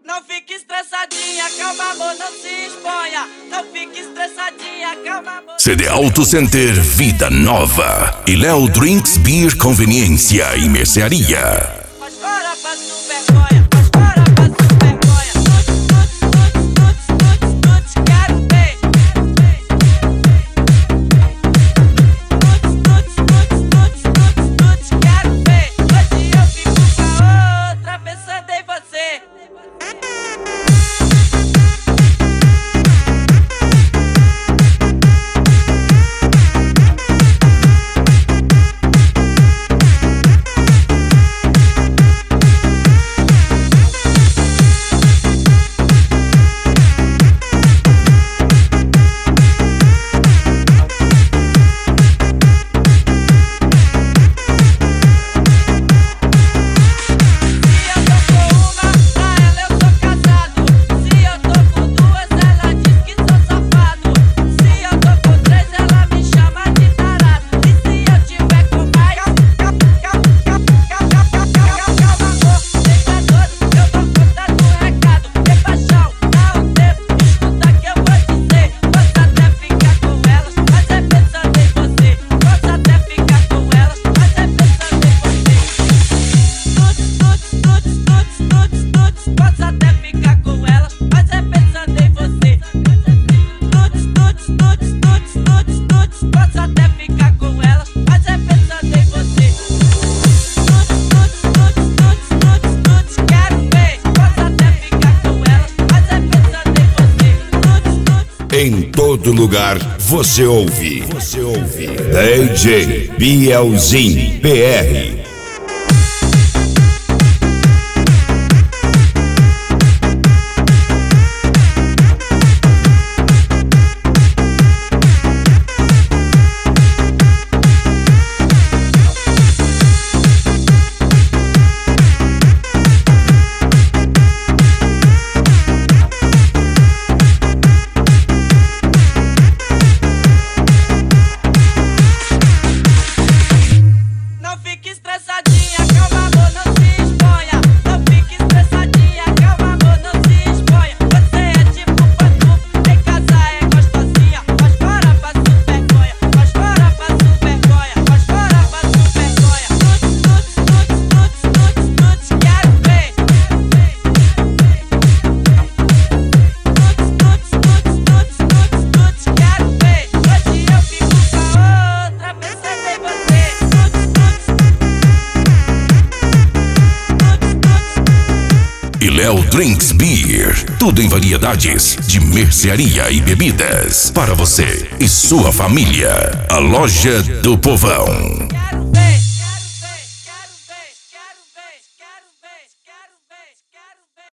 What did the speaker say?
Não fique estressadinha, calma amor, não se exponha. Não fique estressadinha, calma amor. CD Auto Center Vida Nova e Léo Drinks Beer Conveniência e Mercearia. Mas fora, faço vergonha. Mas fora, faço vergonha. Tuts, quero ver. Tuts, quero ver. Hoje eu fico com a outra pensando em você. Em todo lugar você ouve. DJ Bielzinho BR. E Léo Drinks Beer, tudo em variedades de mercearia e bebidas para você e sua família. A loja do povão.